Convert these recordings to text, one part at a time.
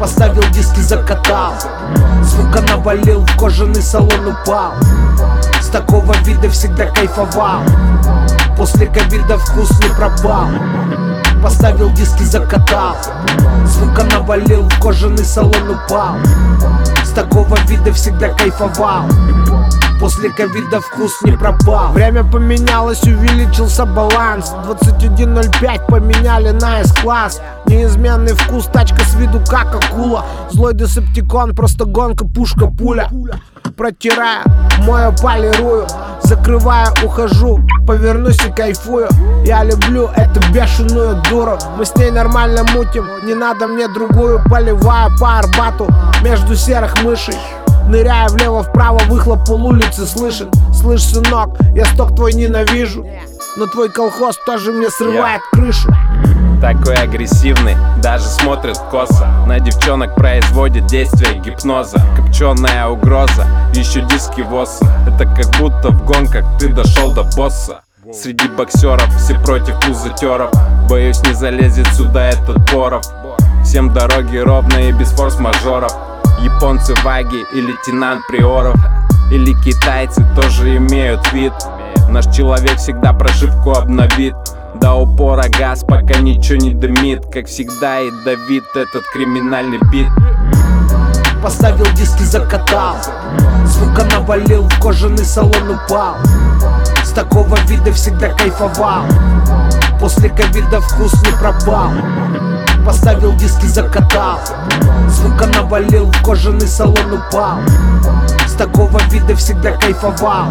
Поставил диски, закатал, звука навалил, в кожаный салон упал. С такого вида всегда кайфовал, после ковида вкус не пропал. Поставил диски, закатал, звука навалил, в кожаный салон упал. С такого вида всегда кайфовал, после ковида вкус не пропал. Время поменялось, увеличился баланс. 21.05 поменяли на S-класс. Неизменный вкус, тачка с виду как акула. Злой десептикон, просто гонка, пушка, пуля. Протирая, мою, полирую, закрывая, ухожу, повернусь и кайфую. Я люблю эту бешеную дуру, мы с ней нормально мутим, не надо мне другую. Поливая по Арбату между серых мышей, ныряя влево-вправо, выхлоп пол улицы слышен. Слышь, сынок, я сток твой ненавижу, но твой колхоз тоже мне срывает крышу. Такой агрессивный, даже смотрит косо. На девчонок производит действие гипноза. Копченая угроза, еще диски ВОСа. Это как будто в гонках ты дошел до босса. Среди боксеров все против пузатеров. Боюсь, не залезет сюда этот Боров. Всем дороги ровные, без форс-мажоров. Японцы Ваги и лейтенант Приоров. Или китайцы тоже имеют вид. Наш человек всегда прошивку обновит. До упора газ, пока ничего не дымит. Как всегда и давит этот криминальный бит. Поставил диски, закатал, звука навалил, в кожаный салон упал. С такого вида всегда кайфовал, после ковида вкус не пропал. Поставил диски, закатал, звука навалил, в кожаный салон упал. С такого вида всегда кайфовал,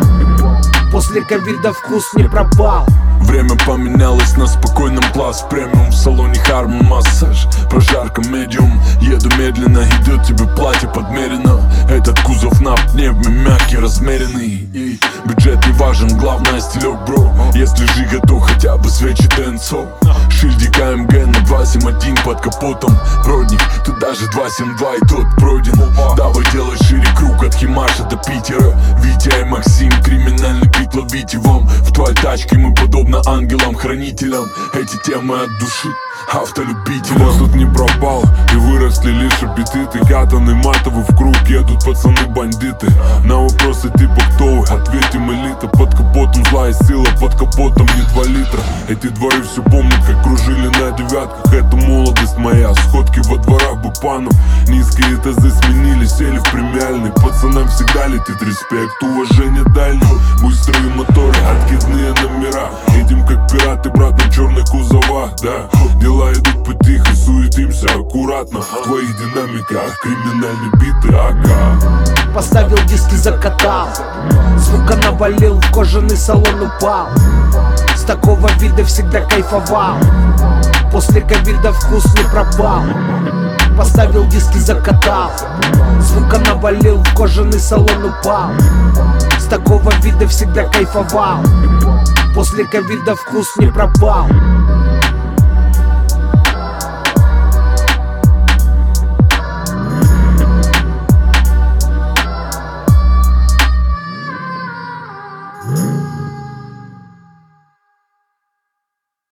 после ковида вкус не пропал. Время поменялось на спокойном пласт. Премиум в салоне Harman массаж. Прожарка медиум, еду медленно, идет тебе платье подмерено. Этот кузов на пневме мягкий, размеренный. И бюджет не важен, главное стилек, бро. Если жига, то хотя бы свечи Денсо. Шильдик АМГ на 271 под капотом. Продник, тут даже 272 и тот пройден. Давай делай шире круг от Химаша до Питера. Витя и Максим, криминальный бит ловите вам. В твоей тачке мы подобно ангелам-хранителям. Эти темы от души автолюбителям. Хвост тут не пропал, и выросли лишь аппетиты. Катаны матовы в круг, едут пацаны-бандиты. На вопросы типа кто вы, ответим элита. Под капотом злая сила, под капотом не 2 литра. Эти дворы все помнят, как кружили на девятках. Это молодость моя, сходки во дворах бупанов. Низкие тазы сменили, сели в премиальный. Пацанам всегда летит респект, уважение дальних. Быстрые моторы, откидные номера. Едем как пираты, брат, на черных кузовах, да. Дела идут потихо, суетимся аккуратно. В твоих динамиках криминальные биты АК. Поставил диски, закатал, звука навалил, в кожаный салон упал. С такого вида всегда кайфовал, после ковида вкус не пропал. Поставил диски, закатал, звука навалил, в кожаный салон упал. С такого вида всегда кайфовал, после ковида вкус не пропал. Yeah.